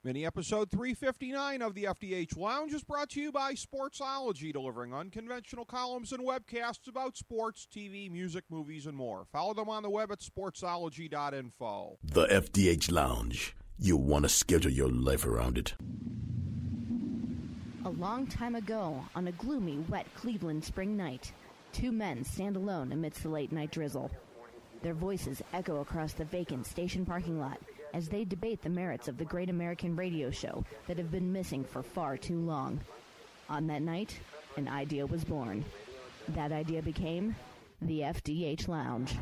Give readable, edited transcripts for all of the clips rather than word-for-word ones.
Mini episode 359 of the FDH Lounge is brought to you by Sportsology, delivering unconventional columns and webcasts about sports, TV, music, movies, and more. Follow them on the web at sportsology.info. The FDH Lounge. You'll want to schedule your life around it. A long time ago, on a gloomy, wet Cleveland spring night, two men stand alone amidst the late-night drizzle. Their voices echo across the vacant station parking lot as they debate the merits of the great American radio show that have been missing for far too long. On that night, an idea was born. That idea became the FDH Lounge.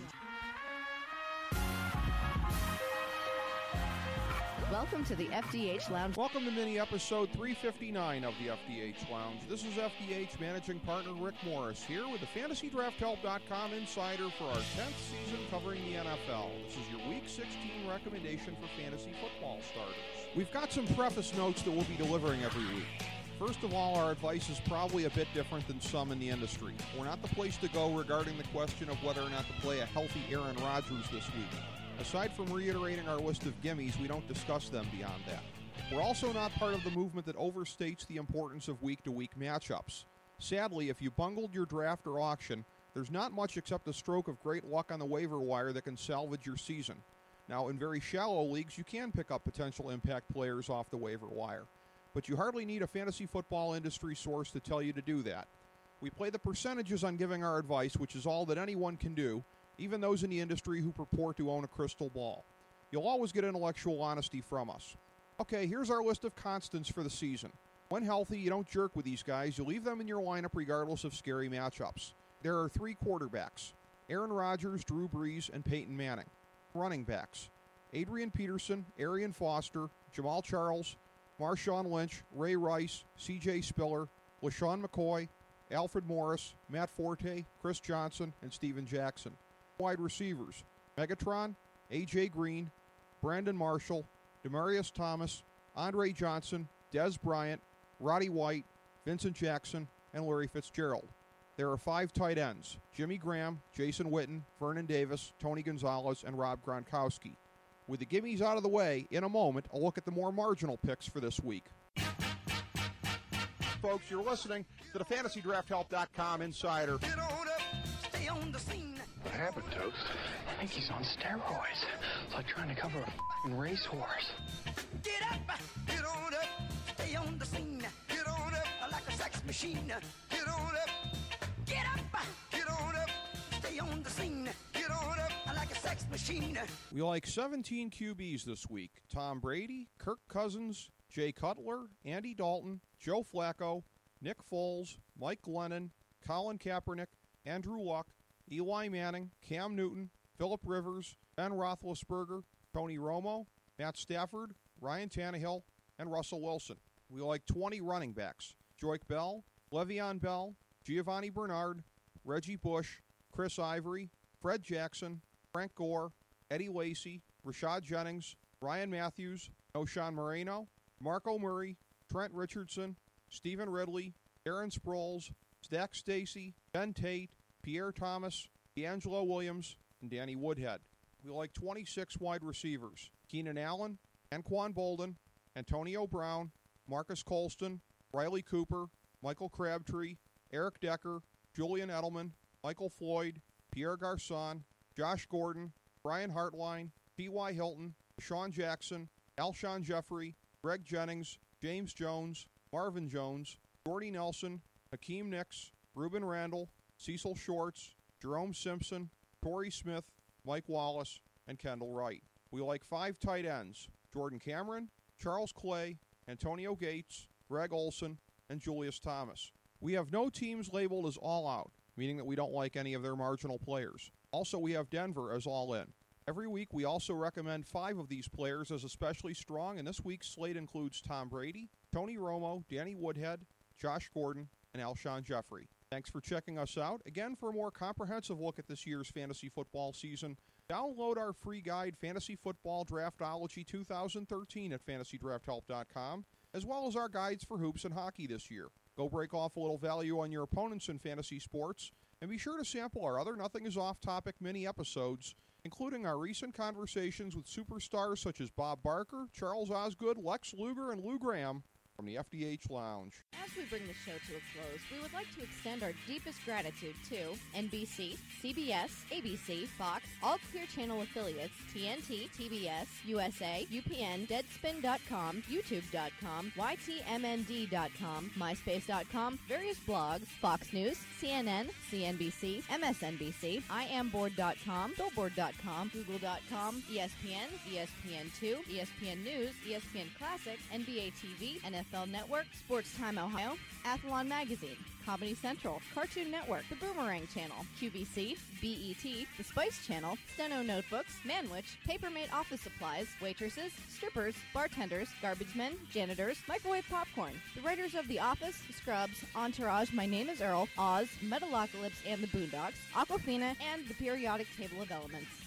Welcome to the FDH Lounge. Welcome to mini episode 359 of the FDH Lounge. This is FDH managing partner Rick Morris here with the FantasyDraftHelp.com insider for our 10th season covering the NFL. This is your Week 16 recommendation for fantasy football starters. We've got some preface notes that we'll be delivering every week. First of all, our advice is probably a bit different than some in the industry. We're not the place to go regarding the question of whether or not to play a healthy Aaron Rodgers this week. Aside from reiterating our list of gimmies, we don't discuss them beyond that. We're also not part of the movement that overstates the importance of week-to-week matchups. Sadly, if you bungled your draft or auction, there's not much except a stroke of great luck on the waiver wire that can salvage your season. Now, in very shallow leagues, you can pick up potential impact players off the waiver wire, but you hardly need a fantasy football industry source to tell you to do that. We play the percentages on giving our advice, which is all that anyone can do, even those in the industry who purport to own a crystal ball. You'll always get intellectual honesty from us. Okay, here's our list of constants for the season. When healthy, you don't jerk with these guys. You leave them in your lineup regardless of scary matchups. There are three quarterbacks: Aaron Rodgers, Drew Brees, and Peyton Manning. Running backs: Adrian Peterson, Arian Foster, Jamal Charles, Marshawn Lynch, Ray Rice, C.J. Spiller, LaShawn McCoy, Alfred Morris, Matt Forte, Chris Johnson, and Steven Jackson. Wide receivers: Megatron, A.J. Green, Brandon Marshall, Demaryius Thomas, Andre Johnson, Dez Bryant, Roddy White, Vincent Jackson, and Larry Fitzgerald. There are five tight ends: Jimmy Graham, Jason Witten, Vernon Davis, Tony Gonzalez, and Rob Gronkowski. With the gimmies out of the way, in a moment, I'll look at the more marginal picks for this week. Folks, you're listening to the FantasyDraftHelp.com insider. Get on up, stay on the scene. What happened, Toast? I think he's on steroids. It's like trying to cover a f***ing racehorse. Get up, get on up, stay on the scene. Get on up like a sex machine. Get on up, get on up, stay on the scene. Get on up like a sex machine. We like 17 QBs this week: Tom Brady, Kirk Cousins, Jay Cutler, Andy Dalton, Joe Flacco, Nick Foles, Mike Glennon, Colin Kaepernick, Andrew Luck, Eli Manning, Cam Newton, Phillip Rivers, Ben Roethlisberger, Tony Romo, Matt Stafford, Ryan Tannehill, and Russell Wilson. We like 20 running backs: Joique Bell, Le'Veon Bell, Giovanni Bernard, Reggie Bush, Chris Ivory, Fred Jackson, Frank Gore, Eddie Lacy, Rashad Jennings, Ryan Matthews, O'Shawn Moreno, Marco Murray, Trent Richardson, Stephen Ridley, Aaron Sproles, Stack Stacy, Ben Tate, Pierre Thomas, D'Angelo Williams, and Danny Woodhead. We like 26 wide receivers: Keenan Allen, Anquan Bolden, Antonio Brown, Marcus Colston, Riley Cooper, Michael Crabtree, Eric Decker, Julian Edelman, Michael Floyd, Pierre Garçon, Josh Gordon, Brian Hartline, T.Y. Hilton, Sean Jackson, Alshon Jeffrey, Greg Jennings, James Jones, Marvin Jones, Jordy Nelson, Hakeem Nicks, Reuben Randall, Cecil Shorts, Jerome Simpson, Torrey Smith, Mike Wallace, and Kendall Wright. We like 5 tight ends: Jordan Cameron, Charles Clay, Antonio Gates, Greg Olson, and Julius Thomas. We have no teams labeled as all out, meaning that we don't like any of their marginal players. Also, we have Denver as all in. Every week, we also recommend 5 of these players as especially strong, and this week's slate includes Tom Brady, Tony Romo, Danny Woodhead, Josh Gordon, and Alshon Jeffrey. Thanks for checking us out. Again, for a more comprehensive look at this year's fantasy football season, download our free guide, Fantasy Football Draftology 2013 at FantasyDraftHelp.com, as well as our guides for hoops and hockey this year. Go break off a little value on your opponents in fantasy sports And be sure to sample our other Nothing Is Off Topic mini episodes, including our recent conversations with superstars such as Bob Barker, Charles Osgood, Lex Luger, and Lou Graham from the FDH Lounge. As we bring the show to a close, we would like to extend our deepest gratitude to NBC, CBS, ABC, Fox, all Clear Channel affiliates, TNT, TBS, USA, UPN, Deadspin.com, YouTube.com, YTMND.com, MySpace.com, various blogs, Fox News, CNN, CNBC, MSNBC, IamBoard.com, Billboard.com, Google.com, ESPN, ESPN2, ESPN News, ESPN Classic, NBA TV, NFL Network, Sports Time Ohio, Athlon Magazine, Comedy Central, Cartoon Network, The Boomerang Channel, QVC, BET, The Spice Channel, Steno Notebooks, Manwich, Papermate Office Supplies, waitresses, strippers, bartenders, garbage men, janitors, microwave popcorn, the writers of The Office, Scrubs, Entourage, My Name is Earl, Oz, Metalocalypse and the Boondocks, Aquafina, and the Periodic Table of Elements.